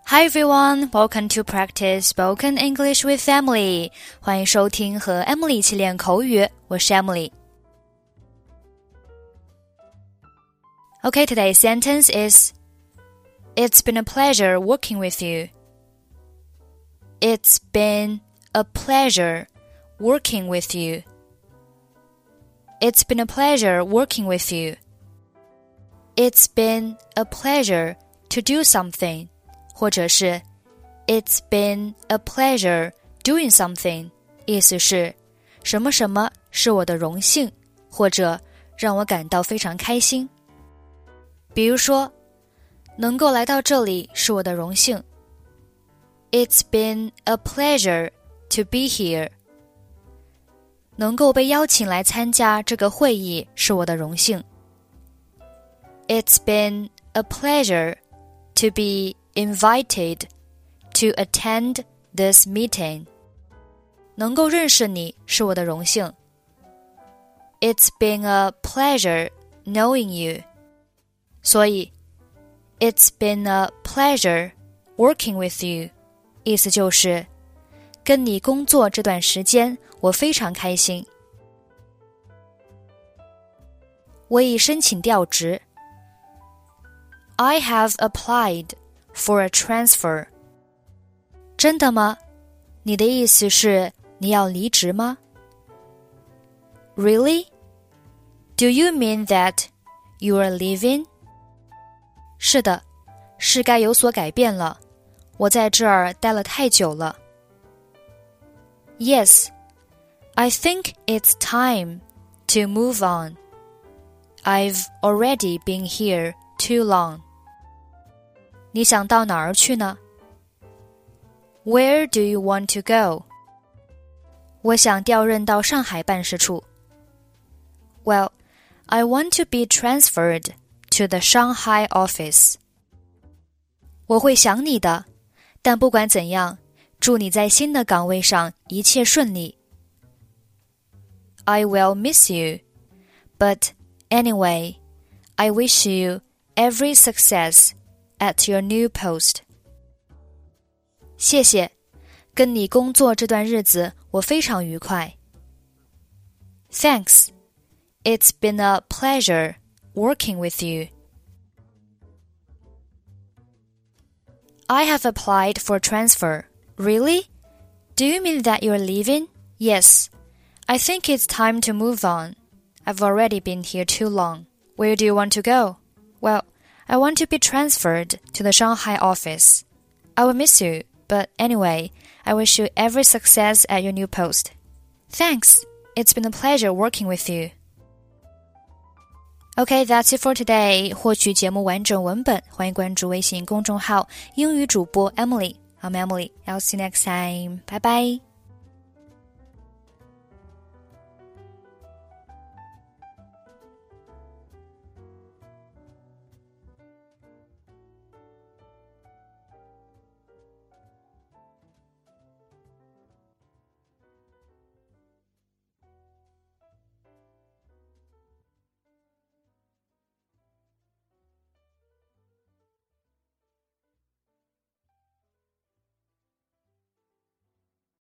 Hi everyone, welcome to practice spoken English with Emily. 欢迎收听和 Emily 一起练口语，我是 Emily. Okay, today's sentence is It's been a pleasure working with you. It's been a pleasure working with you. It's been a pleasure working with you. It's been a pleasure to do something.或者是 It's been a pleasure doing something 意思是什么什么是我的荣幸或者让我感到非常开心。比如说能够来到这里是我的荣幸。It's been a pleasure to be here 能够被邀請來參加這個會議是我的榮幸。It's been a pleasure to be invited to attend this meeting. 能夠認識你是我的榮幸。It's been a pleasure knowing you. 所以 It's been a pleasure working with you. 意思就是跟你工作這段時間我非常開心。我已申請調職。I have applied for a transfer. 真的嗎？你的意思是你要離職嗎？ Really? Do you mean that you are leaving? 是的，是該有所改變了。我在這兒待了太久了。Yes, I think it's time to move on. I've already been here too long.你想到哪兒去呢？ Where do you want to go? 我想調任到上海辦事處。Well, I want to be transferred to the Shanghai office. 我會想你的，但不管怎樣，祝你在新的崗位上一切順利。I will miss you, but anyway, I wish you every success.At your new post. 謝謝，跟你工作這段日子我非常愉快。Thanks. It's been a pleasure working with you. I have applied for transfer. Really? Do you mean that you're leaving? Yes. I think it's time to move on. I've already been here too long. Where do you want to go? Well,I want to be transferred to the Shanghai office. I will miss you, but anyway, I wish you every success at your new post. Thanks. It's been a pleasure working with you. Okay, that's it for today. 获取节目完整文本，欢迎关注微信公众号英语主播 Emily. I'm Emily. I'll see you next time. Bye bye.